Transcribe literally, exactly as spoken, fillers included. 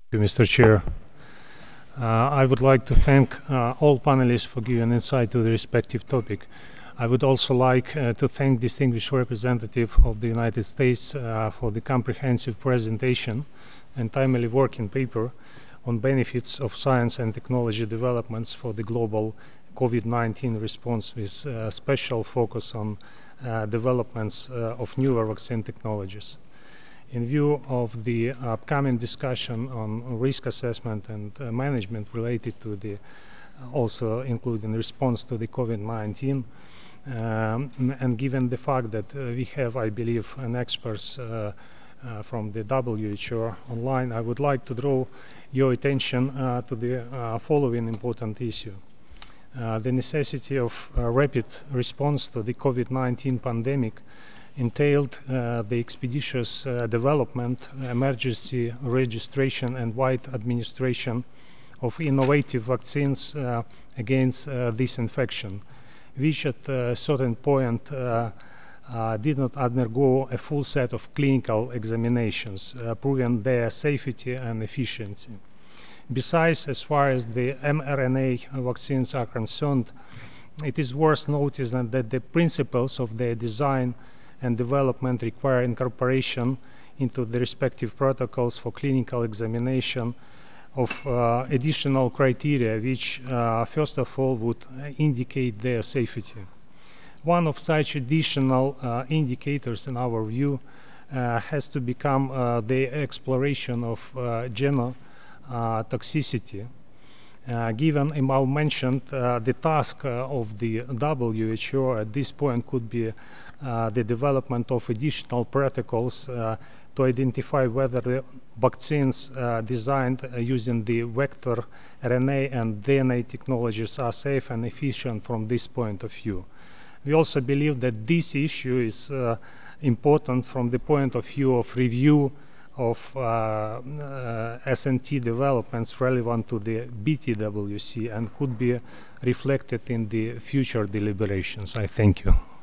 you, Mister Chair. Uh, I would like to thank uh, all panelists for giving insight to the respective topic. I would also like uh, to thank distinguished representative of the United States uh, for the comprehensive presentation and timely working paper on benefits of science and technology developments for the global COVID nineteen response, with uh, special focus on uh, developments uh, of newer vaccine technologies. In view of the upcoming discussion on risk assessment and uh, management related to the, uh, also including response to the COVID nineteen, um, and given the fact that uh, we have, I believe, an experts uh, uh, from the W H O online, I would like to draw your attention uh, to the uh, following important issue. Uh, the necessity of uh, rapid response to the COVID nineteen pandemic entailed uh, the expeditious uh, development, emergency registration, and wide administration of innovative vaccines uh, against uh, this infection, which at a certain point uh, uh, did not undergo a full set of clinical examinations, uh, proving their safety and efficiency. Besides, as far as the mRNA vaccines are concerned, it is worth noticing that the principles of their design and development require incorporation into the respective protocols for clinical examination of uh, additional criteria which, uh, first of all, would indicate their safety. One of such additional uh, indicators, in our view, uh, has to become uh, the exploration of uh, genotoxicity. Uh, given above mentioned, uh, the task uh, of the W H O at this point could be uh, the development of additional protocols uh, to identify whether the vaccines uh, designed uh, using the vector R N A and D N A technologies are safe and efficient from this point of view. We also believe that this issue is uh, important from the point of view of review of uh, uh, S N T developments relevant to the B T W C and could be reflected in the future deliberations. I thank you.